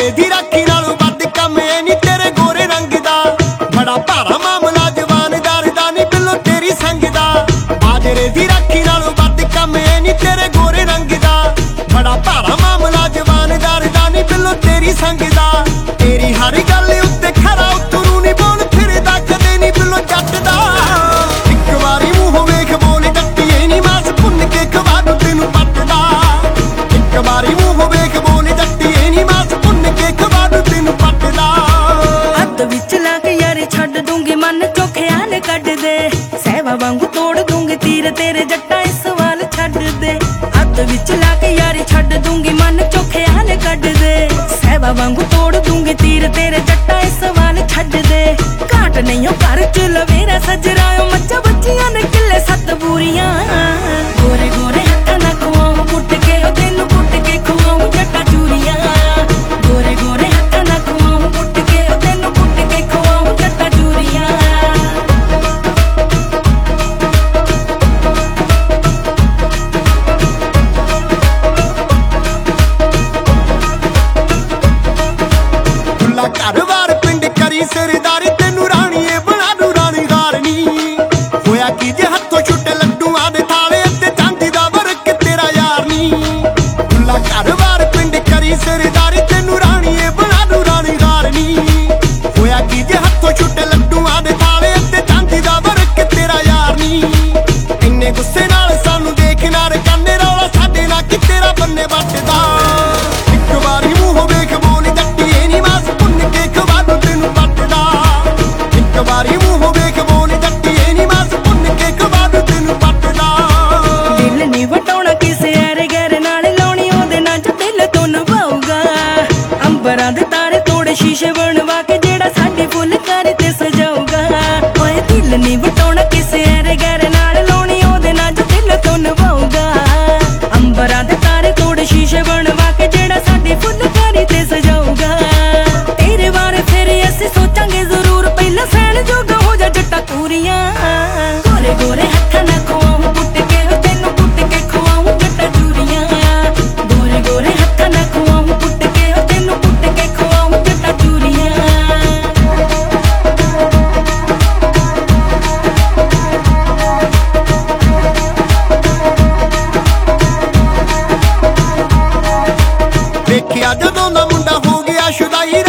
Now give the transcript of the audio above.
ਬਾਜਰੇ ਦੀ ਰਾਖੀ ਨਾਲੋਂ ਵੱਧ ਕੰਮ ਐ ਨੀ ਤੇਰੇ ਗੋਰੇ ਰੰਗ ਦਾ। ਬੜਾ ਭਾਰਾ ਮਾਮਲਾ ਜਵਾਨਦਾਰ ਦਾ ਨੀ ਬਿੱਲੋ ਤੇਰੀ ਸੰਗ ਦਾ। ਬਾਜਰੇ ਦੀ ਰਾਖੀ ਨਾਲੋਂ ਵੱਧ ਕੰਮ ਐ ਨੀ ਤੇਰੇ ਗੋਰੇ ਰੰਗ ਦਾ। ਬੜਾ ਭਾਰਾ ਮਾਮਲਾ ਜਵਾਨਦਾਰ ਦਾ ਨੀ ਬਿੱਲੋ ਤੇਰੀ ਸੰਗ ਦਾ। ਤੇਰੀ ਹਰ ਗੱਲ ਉੱਤੇ ਖਰਾ ਉਤਰੂ ਨੀ ਬੋਲ ਫਿਰਦਾ ਕਦੇ ਨੀ ਬਿੱਲੋ ਜੱਟ ਦਾ। ਇੱਕ ਵਾਰੀ ਮੂੰਹ ਵੇਖ ਬੋਲ ਜੱਟੀਏ ਨੀ ਮਾਸ ਭੁੰਨ ਕੇ ਖਵਾ ਦੂੰ ਤੈਨੂੰ ਪੱਟਦਾ। ਇੱਕ ਵਾਰੀ ਮੂੰਹ ਵੇਖ ਬੋਲ ਜੱਟੀਏ ਨੀ ਮਾਸ ਭੁੰਨ ਕੇ ਖਵਾ ਦੂੰ ਤੈਨੂੰ ਪੱਟਦਾ। ਹੱਥ ਵਿੱਚ ਲਾ ਕੇ ਯਾਰੇ ਛੱਡ ਦੂੰਗੀ ਮਨ ਚੋਂ ਖਿਆਲ ਕੱਢ ਦੇ। ਸਹਿਵਾ ਵਾਂਗੂ ਤੋੜ ਦੂੰਗੀ ਤੀਰ ਤੇਰੇ ਜੱਟਾਂ ਇਸ ਸਵਾਲ ਛੱਡ ਦੇ। ਹੱਥ ਵਿੱਚ ਲਾ ਕੇ ਯਾਰੀ ਛੱਡ ਦੂੰਗੀ ਮਨ ਚੋਂ ਖਿਆਲ ਕੱਢ ਦੇ। ਸਹਿਵਾ ਵਾਂਗੂ ਤੋੜ ਦੂੰਗੀ ਤੀਰ ਤੇਰੇ ਜੱਟਾਂ ਇਸ ਸਵਾਲ ਛੱਡ ਦੇ। ਘਾਟ ਨਹੀਂ ਉਹ ਘਰ ਚ ਲਵੇਰਾ ਸਜਰਾ ਮੱਝਾਂ ਬੱਚੀਆਂ ਨੇ ਕਿੱਲੇ ਸੱਤ ਬੂਰੀਆਂ। ਗੋਰੇ ਗੋਰੇ ਹੱਥਾਂ ਨਾਲ ਖਵਾਉਂ ਕੁੱਟ ਕੇ ਉਹ ਤੈਨੂੰ ਕੁੱਟ ਕੇ ਖਵਾਉਂ ਜੱਟਾਂ ਚੂਰੀਆਂ। ਗੋਰੇ ਗੋਰੇ ਹੱਥਾਂ ਨਾਲ ਖਵਾਉਂ ਕੁੱਟ ਕੇ ਉਹ ਤੈਨੂੰ ਕੁੱਟ ਕੇ ਖਵਾਉਂ ਜੱਟਾਂ ਚੂਰੀਆਂ। ਘਰ-ਬਾਰ ਪਿੰਡ ਕਰੀ ਸਰਦਾਰੀ ਤੈਨੂੰ ਰਾਣੀਏ ਬਣਾ ਦੂੰ ਰਾਣੀ ਹਾਰਨੀ। ਹੋਇਆ ਕੀ ਜੇ ਹੱਥੋਂ ਛੁੱਟੇ ਲੱਡੂਆਂ ਦੇ ਥਾਲੇ ਤੇ ਚਾਂਦੀ ਦਾ ਵਰਕ ਤੇਰਾ ਯਾਰ ਨੀ। ਖੁੱਲਾ ਘਰ-ਬਾਰ ਪਿੰਡ ਕਰੀ ਸਰਦਾਰੀ ਤੈਨੂੰ ਰਾਣੀਏ ਬਣਾ ਦੂੰ ਰਾਣੀ ਹਾਰਨੀ। ਹੋਇਆ ਕੀ ਜੇ ਹੱਥੋਂ ਛੁੱਟੇ ਲੱਡੂਆਂ ਦੇ ਥਾਲੇ ਤੇ ਚਾਂਦੀ ਦਾ ਵਰਕ ਤੇਰਾ ਯਾਰ ਨੀ। ਇੰਨੇ ਗੁੱਸੇ ਨਾਲ ਸਾਨੂੰ ਦੇਖ ਨਾ ਰਕਾਨੇ ਰੌਲਾ ਸਾਡੇ ਨਾਲ ਕਿ ਤੇਰਾ ਬੰਨੇ ਵੱਟਦਾ। ਇੱਕ ਵਾਰੀ ਮੂੰਹ ਵੇਖ ਬੋਲ ਜੱਟੀਏ ਨੀ ਮਾਸ ਭੁੰਨ ਕੇ ਖਵਾ ਦੂੰ ਤੈਨੂੰ ਪੱਟਦਾ। ਇੱਕ ਵਾਰੀ ਮੂੰਹ ਵੇਖ ਬੋਲ ਜੱਟੀਏ ਨੀ ਮਾਸ ਭੁੰਨ ਕੇ ਖਵਾ ਦੂੰ ਤੈਨੂੰ ਪੱਟਦਾ। ਦਿਲ ਨੀ ਵਟਾਉਣਾ ਕਿਸੇ ਐਰੇ ਗੈਰ ਨਾਲ ਲਾਉਣੀ ਉਹਦੇ ਨਾਲ ਜੋ ਦਿਲ ਤੋਂ ਨਿਭਾਊਗਾ। ਅੰਬਰਾਂ ਦੇ ਤਾਰੇ ਤੋੜੇ ਸ਼ੀਸ਼ੇ ਬਣਵਾ ਕੇ ਜਿਹੜਾ ਸਾਡੀ ਫੁੱਲਕਾਰੀ ਤੇ ਸਜਾਊਗਾ। ਓਏ ਦਿਲ ਨੀ ਵਟਾਉਣਾ ਕਿਸੇ ਐਰੇ ਗੈਰ ਨਾਲ ਲਾਉਣੀ ਉਹਦੇ ਨਾਲ ਜੋ ਦਿਲ ਤੋਂ ਨਿਭਾਊਗਾ। ਅੰਬਰਾਂ ਦੇ ਤਾਰੇ ਤੋੜੇ ਸ਼ੀਸ਼ੇ ਬਣਵਾ ਕੇ ਜਿਹੜਾ ਸਾਡੀ ਫੁੱਲਕਾਰੀ ਤੇ ਸਜਾਊਗਾ। ਤੇਰੇ ਬਾਰੇ ਫਿਰ ਅਸੀਂ ਸੋਚਾਂਗੇ ਜ਼ਰੂਰ ਪਹਿਲਾਂ ਸਹਿਣ ਜੋਗਾ ਹੋ ਜਾ ਜੱਟਾਂ ਪੂਰੀਆਂ। ਗੋਰੇ ਗੋਰੇ ਹੱਥਾਂ ਨਾਲ ਖਵਾਉਂ ਕੁੱਟ ਕੇ ਉਹ ਤੈਨੂੰ ਕੁੱਟ ਕੇ ਖਵਾਉਂ ਜੱਟਾਂ ਚੂਰੀਆਂ। ਗੋਰੇ ਗੋਰੇ ਹੱਥਾਂ ਨਾਲ ਖਵਾਉਂ ਕੁੱਟ ਕੇ ਉਹ ਤੈਨੂੰ ਕੁੱਟ ਕੇ ਖਵਾਉਂ ਜੱਟਾਂ ਚੂਰੀਆਂ। ਵੇਖਿਆ ਜਦੋਂ ਦਾ ਮੁੰਡਾ ਹੋ ਗਿਆ ਸ਼ੁਦਾਈ